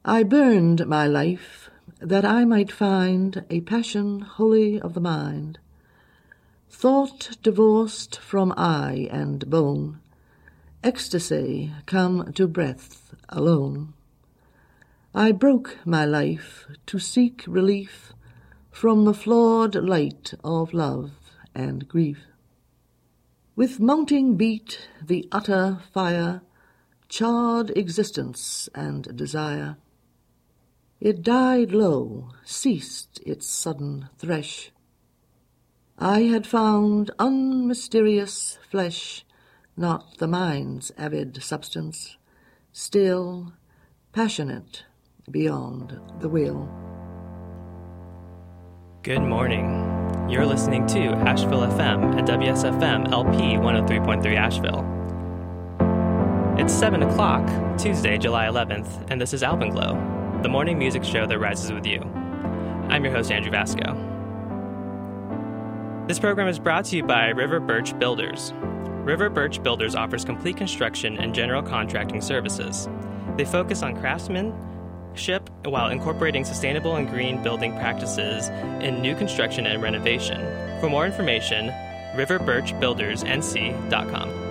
I burned my life that I might find a passion wholly of the mind, thought divorced from eye and bone, ecstasy come to breath alone. I broke my life to seek relief from the flawed light of love and grief. With mounting beat the utter fire charred existence and desire. It died low, ceased its sudden thresh. I had found unmysterious flesh, not the mind's avid substance, still, passionate beyond the will. Good morning. You're listening to Asheville FM at WSFM LP 103.3 Asheville. It's 7 o'clock, Tuesday, July 11th, and this is Alpenglow, the morning music show that rises with you. I'm your host, Andrew Vasco. This program is brought to you by River Birch Builders. River Birch Builders offers complete construction and general contracting services. They focus on craftsmanship while incorporating sustainable and green building practices in new construction and renovation. For more information, riverbirchbuildersnc.com.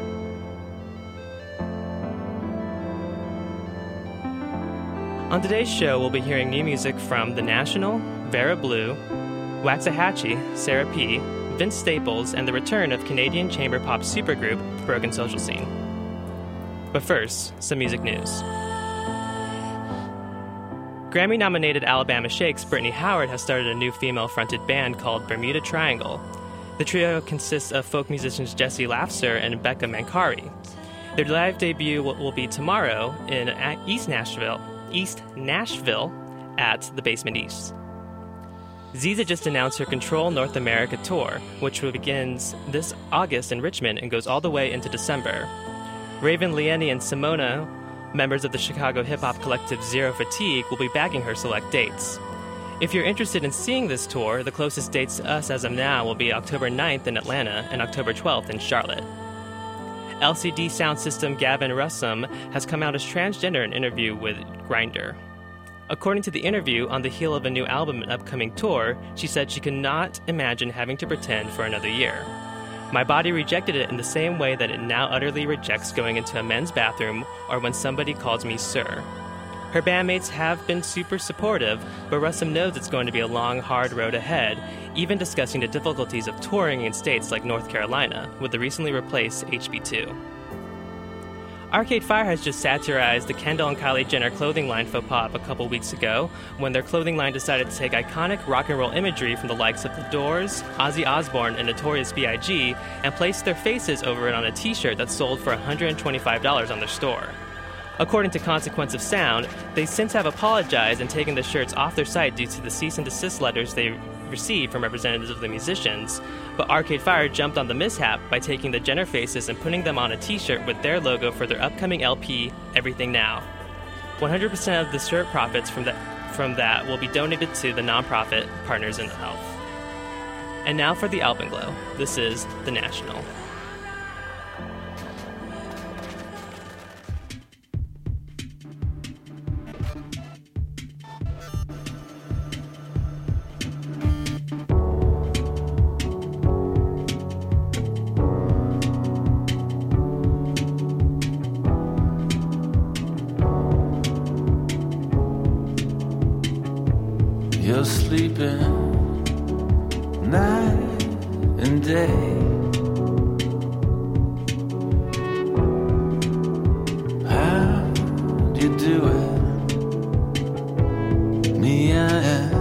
On today's show, we'll be hearing new music from The National, Vera Blue, Waxahachie, Sarah P., Vince Staples, and the return of Canadian chamber pop supergroup Broken Social Scene. But first, some music news. Grammy-nominated Alabama Shakes Brittany Howard has started a new female-fronted band called Bermuda Triangle. The trio consists of folk musicians Jesse Lafser and Becca Mancari. Their live debut will be tomorrow in East Nashville at the Basement East. Ziza just announced her Control North America tour, which begins this August in Richmond and goes all the way into December. Raven Lieni and Simona, members of the Chicago hip-hop collective Zero Fatigue, will be backing her select dates. If you're interested in seeing this tour, the closest dates to us as of now will be October 9th in Atlanta and October 12th in Charlotte. LCD sound system Gavin Russum has come out as transgender in an interview with Grindr. According to the interview, on the heel of a new album and upcoming tour, she said she could not imagine having to pretend for another year. My body rejected it in the same way that it now utterly rejects going into a men's bathroom or when somebody calls me sir. Her bandmates have been super supportive, but Russum knows it's going to be a long, hard road ahead, even discussing the difficulties of touring in states like North Carolina with the recently replaced HB2. Arcade Fire has just satirized the Kendall and Kylie Jenner clothing line faux pas a couple weeks ago when their clothing line decided to take iconic rock and roll imagery from the likes of The Doors, Ozzy Osbourne, and Notorious B.I.G. and placed their faces over it on a t-shirt that sold for $125 on their store. According to Consequence of Sound, they since have apologized and taken the shirts off their site due to the cease and desist letters they received from representatives of the musicians, but Arcade Fire jumped on the mishap by taking the Jenner faces and putting them on a t-shirt with their logo for their upcoming LP, Everything Now. 100% of the shirt profits from that will be donated to the nonprofit Partners in Health. And now for the Alpenglow. This is The National. You're sleeping night and day. How do you do it? Me, I am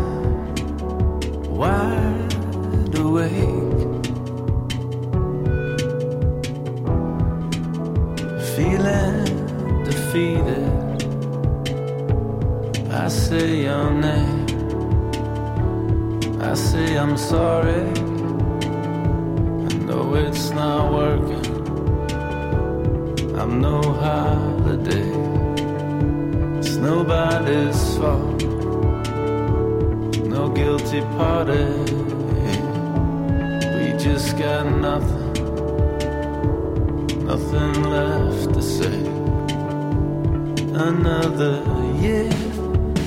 wide awake, feeling defeated. I say your name, I say I'm sorry. I know it's not working. I'm no holiday. It's nobody's fault. No guilty party. We just got nothing left to say. Another year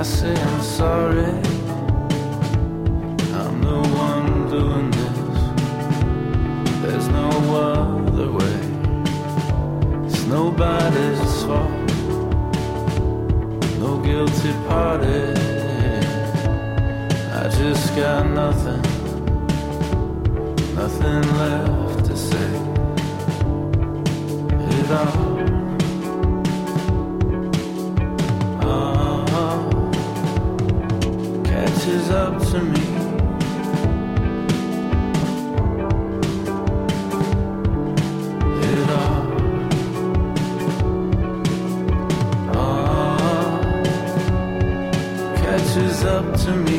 I say I'm sorry, I'm the one doing this. There's no other way. It's nobody's fault. No guilty party. I just got nothing left to say. It all catches up to me. It all catches up to me.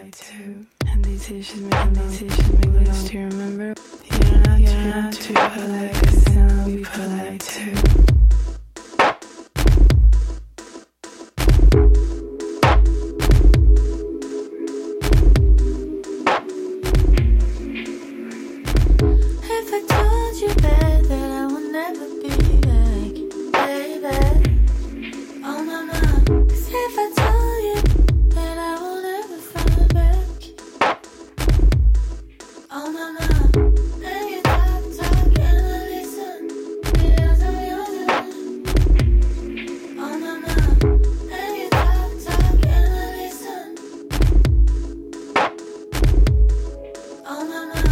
polite too. And these issues make this to remember. You're not too polite, 'cause then I'll be polite too. If I told you, babe, that I will never be back, baby, oh my mind. 'Cause if I told you that I will never find back, oh my mind. And you talk and I listen, because I'm yours, oh my mind. And you talk and I listen, oh my mind.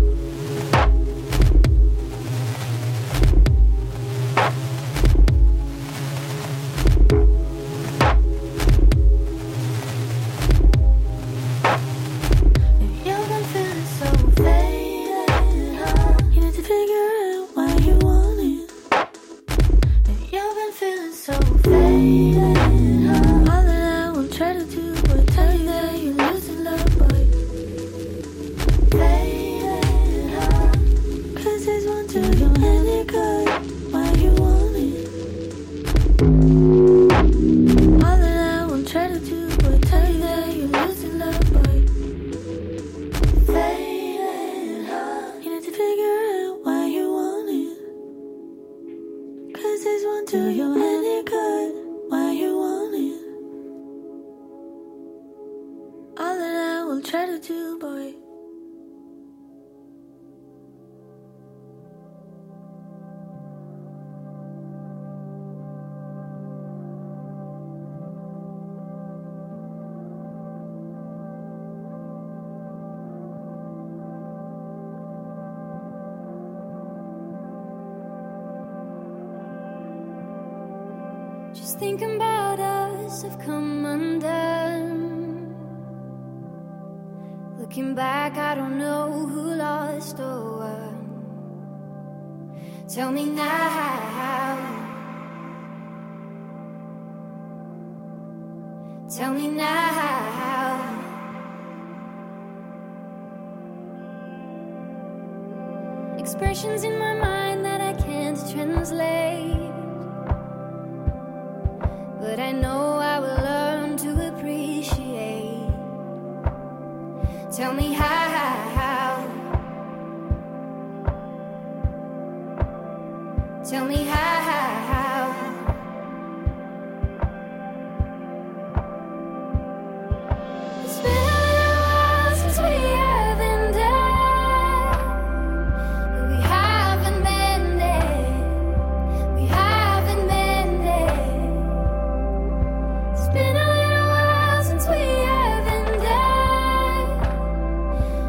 Just thinking about us, I've come undone. Looking back, I don't know who lost or won. Tell me now. Tell me now. Expressions in my mind that I can't translate, but I know I will learn to appreciate. Tell me how. Tell me how. It's been a little while since we haven't done, but we haven't mended. We haven't mended. It's been a little while since we haven't done,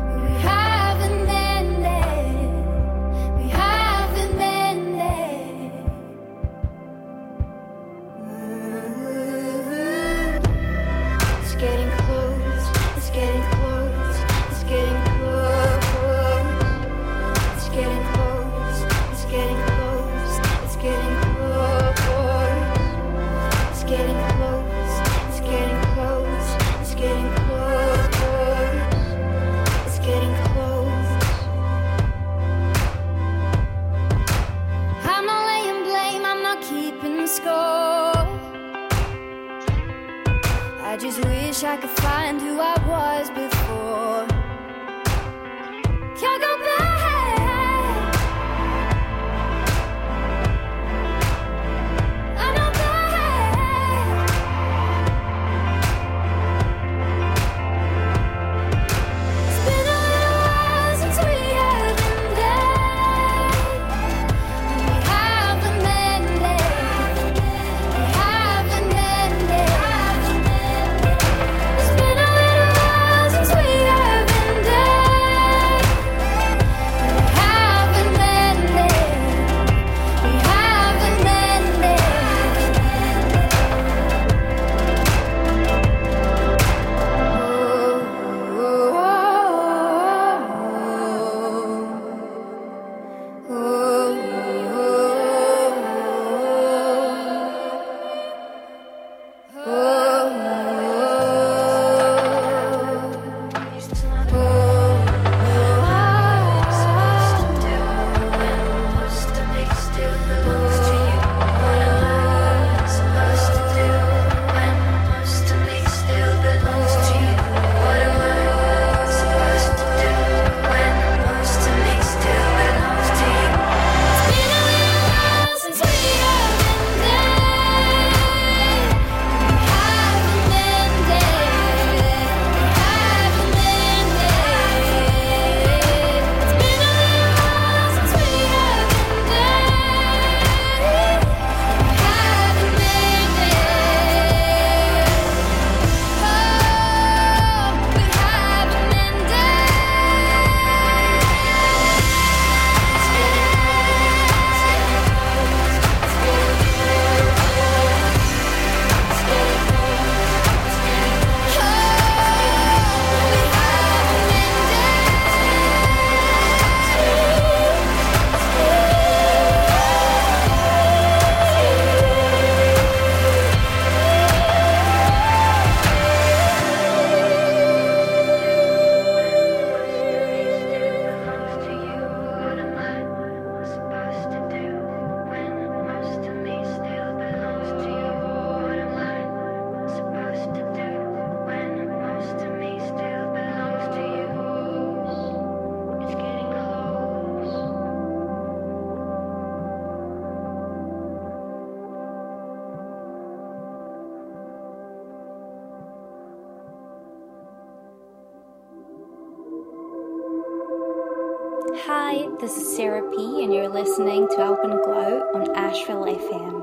Hi, this is Sarah P, and you're listening to Open Glow on Asheville FM.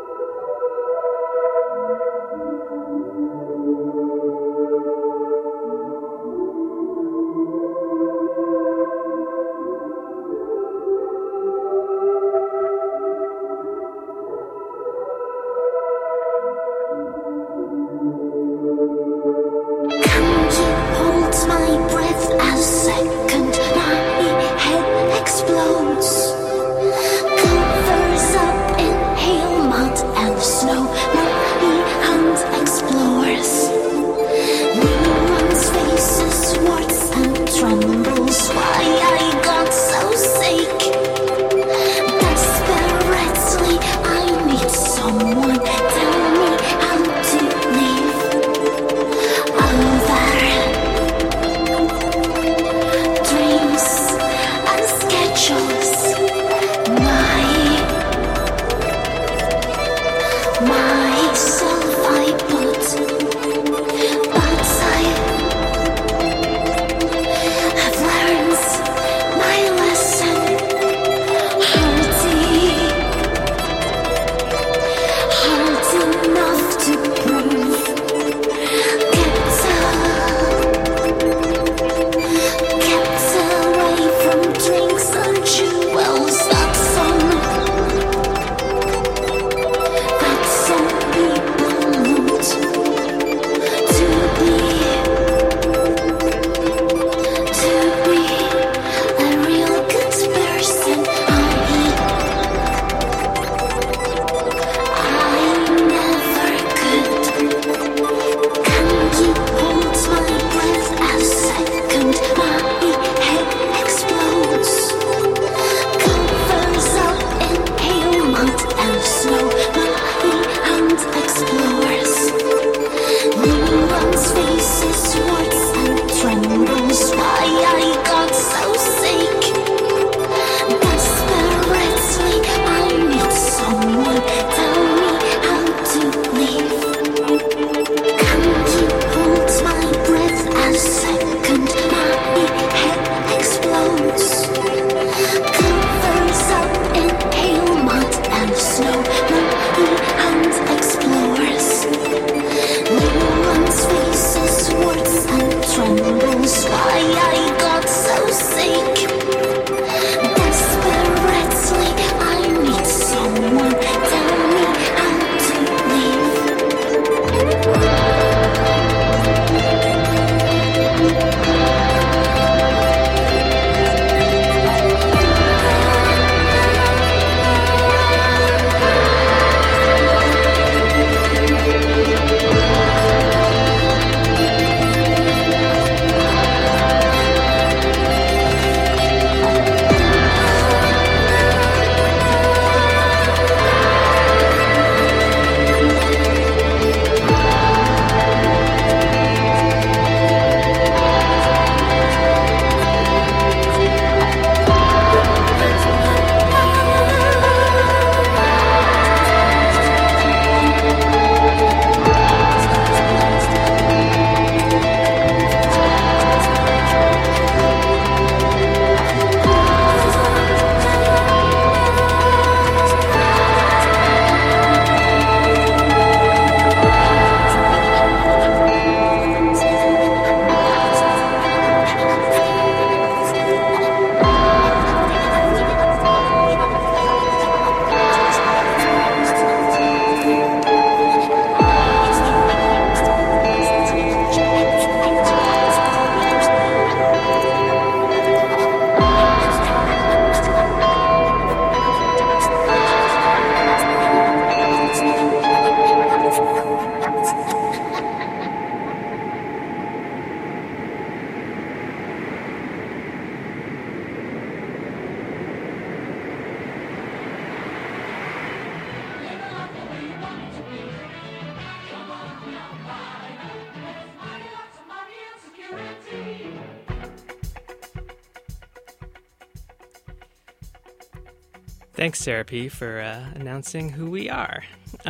Thanks, Sarah P., for announcing who we are.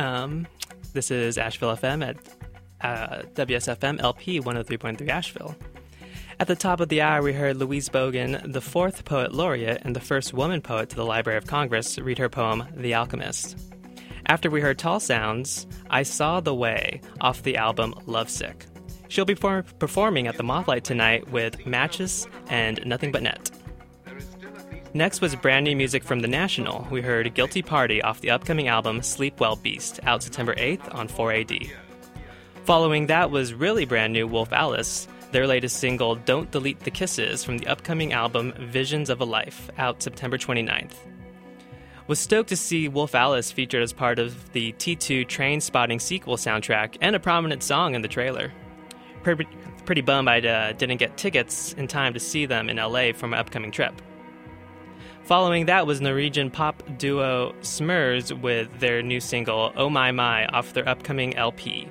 This is Asheville FM at WSFM LP 103.3 Asheville. At the top of the hour, we heard Louise Bogan, the fourth poet laureate and the first woman poet to the Library of Congress, read her poem, The Alchemist. After we heard Tall Sounds, I Saw the Way, off the album Lovesick. She'll be performing at the Mothlight tonight with Matches and Nothing But Net. Next was brand new music from The National. We heard Guilty Party off the upcoming album Sleep Well Beast, out September 8th on 4AD. Following that was really brand new Wolf Alice, their latest single Don't Delete the Kisses from the upcoming album Visions of a Life, out September 29th. Was stoked to see Wolf Alice featured as part of the T2 Train Spotting sequel soundtrack and a prominent song in the trailer. Pretty bummed I didn't get tickets in time to see them in LA for my upcoming trip. Following that was Norwegian pop duo Smurs with their new single Oh My My off their upcoming LP.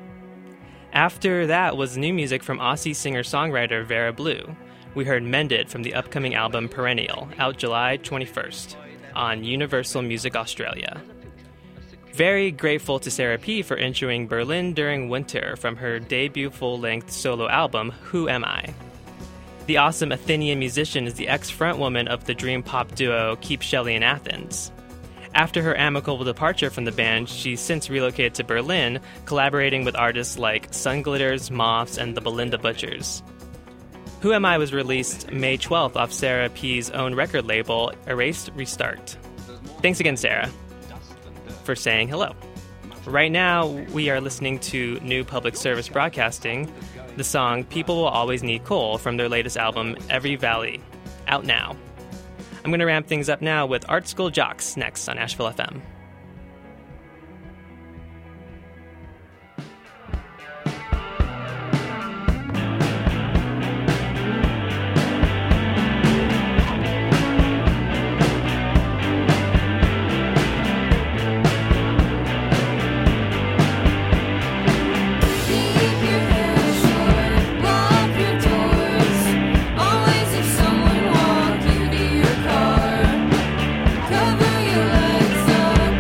After that was new music from Aussie singer-songwriter Vera Blue. We heard Mended from the upcoming album Perennial, out July 21st on Universal Music Australia. Very grateful to Sarah P. for entering Berlin During Winter from her debut full-length solo album, Who Am I? The awesome Athenian musician is the ex-frontwoman of the dream pop duo Keep Shelley in Athens. After her amicable departure from the band, she's since relocated to Berlin, collaborating with artists like Sunglitters, Moths, and the Belinda Butchers. Who Am I was released May 12th off Sarah P.'s own record label, Erased Restart. Thanks again, Sarah, for saying hello. Right now, we are listening to New Public Service Broadcasting, the song People Will Always Need Coal from their latest album, Every Valley, out now. I'm going to ramp things up now with Art School Jocks next on Asheville FM. Someone walk you to your car. Cover your legs up.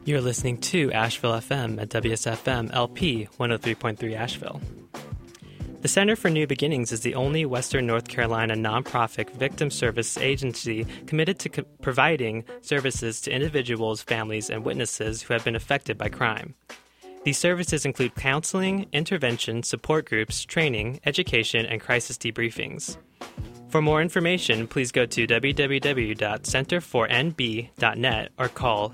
You're listening to Asheville FM at WSFM LP 103.3 Asheville. The Center for New Beginnings is the only Western North Carolina nonprofit victim service agency committed to providing services to individuals, families, and witnesses who have been affected by crime. These services include counseling, intervention, support groups, training, education, and crisis debriefings. For more information, please go to www.centerfornb.net or call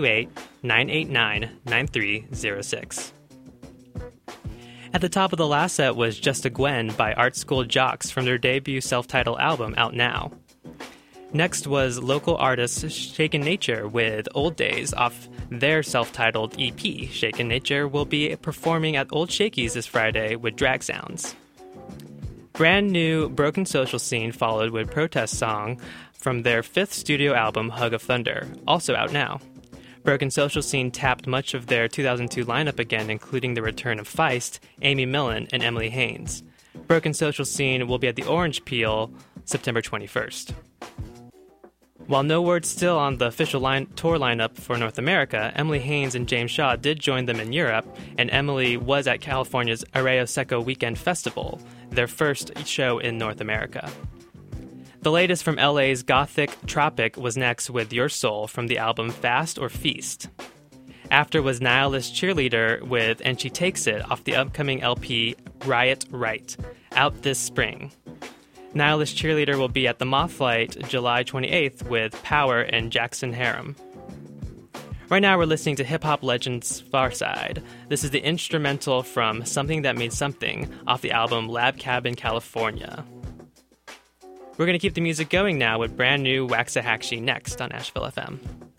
828-989-9306. At the top of the last set was Just a Gwen by Art School Jocks from their debut self-titled album out now. Next was local artist Shaken Nature with Old Days off their self-titled EP. Shaken Nature will be performing at Old Shakey's this Friday with Drag Sounds. Brand new Broken Social Scene followed with Protest Song from their fifth studio album Hug of Thunder, also out now. Broken Social Scene tapped much of their 2002 lineup again, including the return of Feist, Amy Millen, and Emily Haynes. Broken Social Scene will be at the Orange Peel September 21st. While no word still on the official tour lineup for North America, Emily Haynes and James Shaw did join them in Europe, and Emily was at California's Arreo Seco Weekend Festival, their first show in North America. The latest from LA's Gothic Tropic was next with Your Soul from the album Fast or Feast. After was Nihilist Cheerleader with And She Takes It off the upcoming LP Riot Right, out this spring. Nihilist Cheerleader will be at the Mothlight July 28th with Power and Jackson Harem. Right now we're listening to hip-hop legends Farside. This is the instrumental from Something That Means Something off the album Lab Cabin, California. We're going to keep the music going now with brand new Waxahachie next on Asheville FM.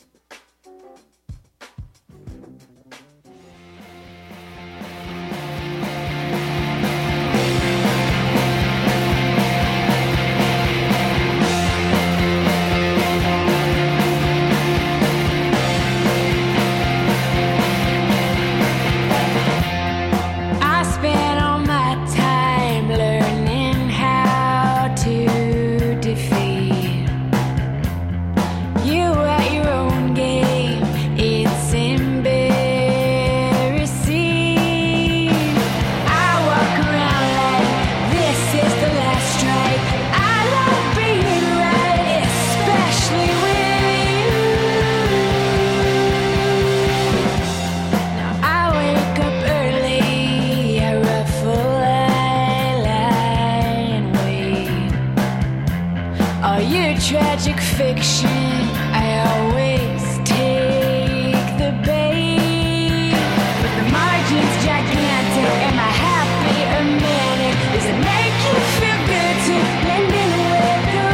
Tragic fiction, I always take the bait. But the margin's gigantic, am I happy or manic? Does it make you feel good to blend in with the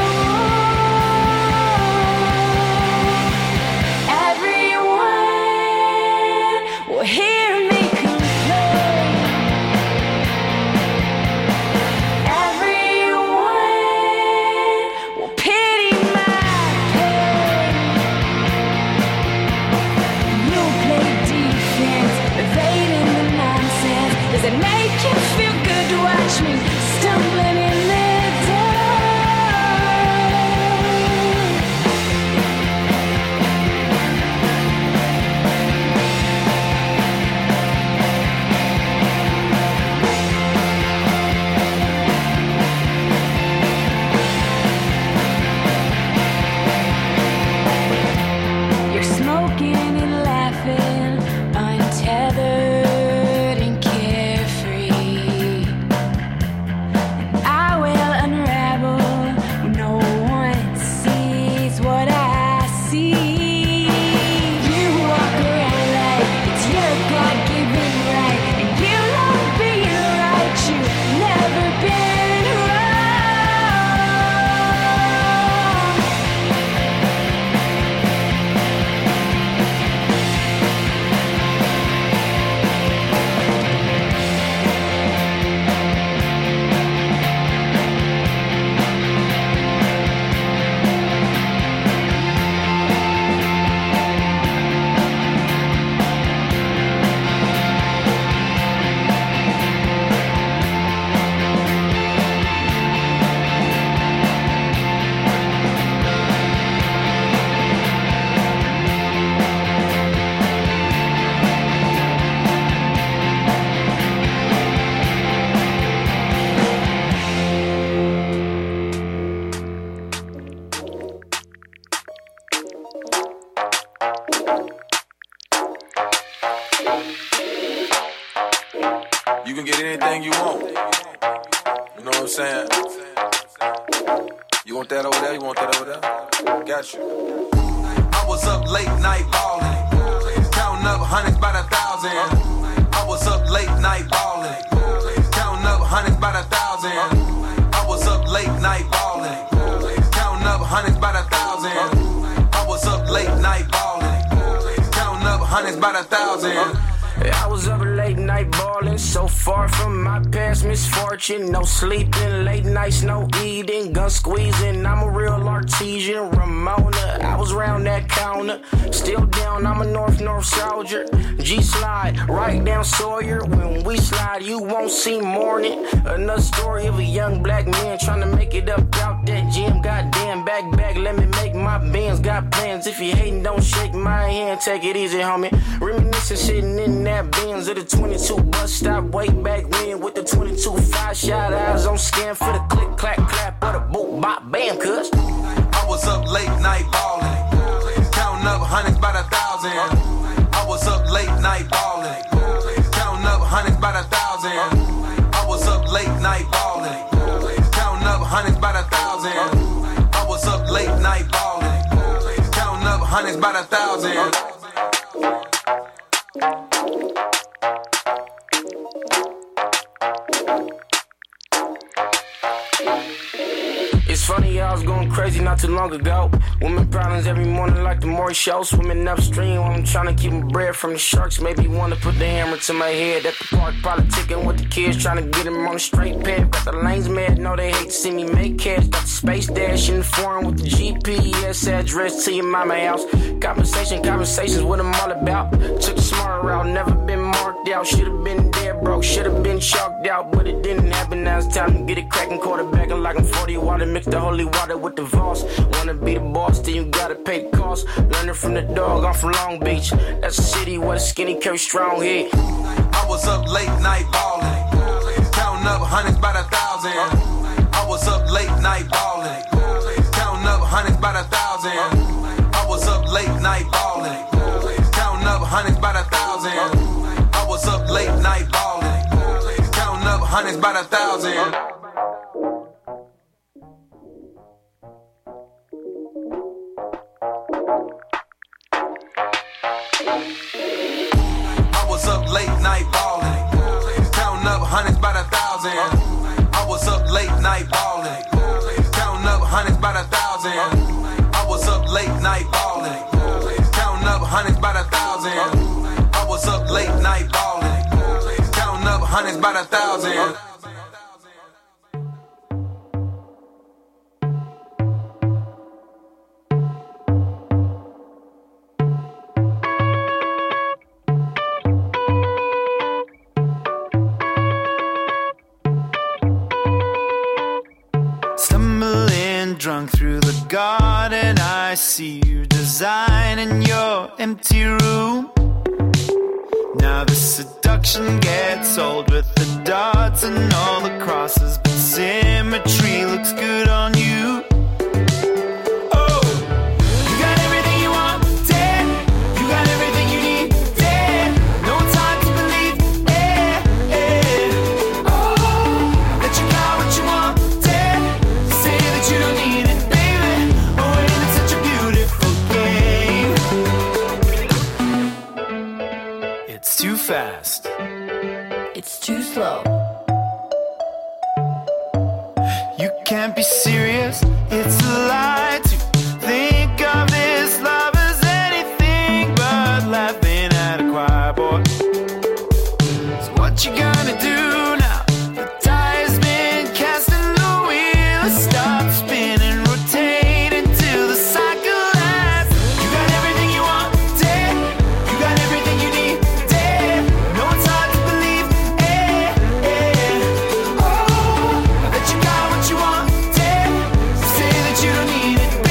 wall? Everyone will hear me complain. Everyone will pity my pain. You can get anything you want. You know what I'm saying? You want that over there? You want that over there? Got you. I was up late night ballin', counting up hundreds by the thousand. I was up late night ballin', counting up hundreds by the thousand. I was up late night ballin', counting up hundreds by the thousand. I was up late night ballin', counting up hundreds by the thousand. I was up late night ballin', so far from my past misfortune. No sleeping, late nights, no eating, gun squeezing. I'm a real artesian, Ramona. I was round that counter, still down. I'm a North soldier. G-slide, right down Sawyer. When we slide, you won't see morning. Another story of a young black man trying to make it up out that gym. Goddamn, back, let me make my bands. Got plans. If you hating, don't shake my hand. Take it easy, homie. Reminiscing, sitting in that Benz of the 22 bus stop way back when with the 22 5-shot eyes on scan for the click, clack, clap or the boop, bop, bam, cuz. I was up late night ballin', counting up hundreds by the thousand. I was up late night ballin', counting up hundreds by the thousand. I was up late night ballin', counting up hundreds by the thousand. I was up late night ballin', counting up hundreds by the thousand. It's funny, I was going crazy not too long ago. Women problems every morning like the Maury Show. Swimming upstream while I'm trying to keep my bread from the sharks. Maybe want to put the hammer to my head at the park. Politicking with the kids, trying to get them on the straight path. Got the lanes mad, know they hate to see me make cash. Got the space dash in the foreign with the GPS address to your mama house. Conversations what I'm all about. Took the smart route, never been marked out. Should've been dead broke, should've been chalked out. But it didn't happen, now it's time to get it cracking. Quarterbacking like I'm 40 water, mix the holy water with the Voss. Wanna be the boss, then you gotta pay the cost. Learning from the dog, I'm from Long Beach. That's a city where the skinny carry strong heat. I was up late night ballin', counting up hundreds by the thousand. I was up late night ballin', counting up hundreds by the thousand. I was up late night ballin', counting up hundreds by the thousand. I was up late night ballin', counting up hundreds by the thousand. I was up late night ballin', counting up hundreds by the thousand. I was up late night ballin', counting up hundreds by the thousand. I was up late night ballin', counting up hundreds by the thousand. I was up late night ballin', counting up hundreds by the thousand. Drunk through the garden, I see your design in your empty room. Now the seduction gets old with the dots and all the crosses, but symmetry looks good on you. Oh, you got everything you want, dead. You got everything you need, dead. No time to believe, Oh, that you got what you want, dead. Say that you don't need it, baby. Oh, ain't it such a beautiful game? It's too fast. It's too slow. You can't be serious, it's a lie to think of this love as anything but laughing at a choir boy. So what you gonna do now? The die has been cast and the wheel stops spinning, rotating till the cycle lasts. You got everything you want, dead. You got everything you need, dead. No time to believe, Oh, that you got what you want, dead. Say that you don't need it,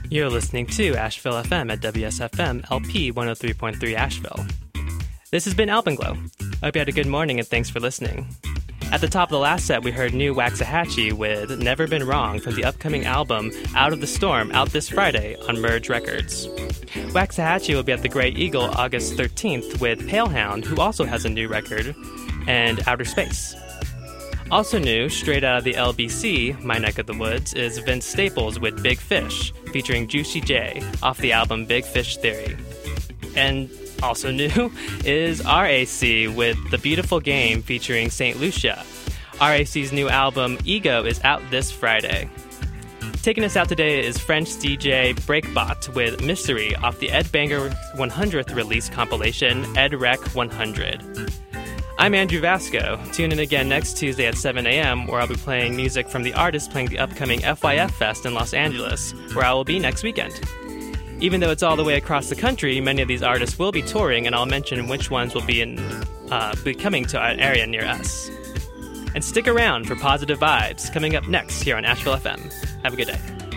You're listening to Asheville FM at WSFM LP 103.3 Asheville. This has been Alpenglow. I hope you had a good morning and thanks for listening. At the top of the last set, we heard new Waxahachie with Never Been Wrong from the upcoming album Out of the Storm, out this Friday on Merge Records. Waxahachie will be at the Grey Eagle August 13th with Palehound, who also has a new record, and Outer Space. Also new, straight out of the LBC, my neck of the woods, is Vince Staples with Big Fish, featuring Juicy J, off the album Big Fish Theory. And also new is RAC with The Beautiful Game featuring St. Lucia. RAC's new album Ego is out this Friday. Taking us out today is French DJ Breakbot with Mystery off the Ed Banger 100th release compilation Ed Rec 100. I'm Andrew Vasco. Tune in again next Tuesday at 7 a.m. where I'll be playing music from the artists playing the upcoming FYF Fest in Los Angeles, where I will be next weekend. Even though it's all the way across the country, many of these artists will be touring, and I'll mention which ones will be coming to an area near us. And stick around for Positive Vibes coming up next here on Asheville FM. Have a good day.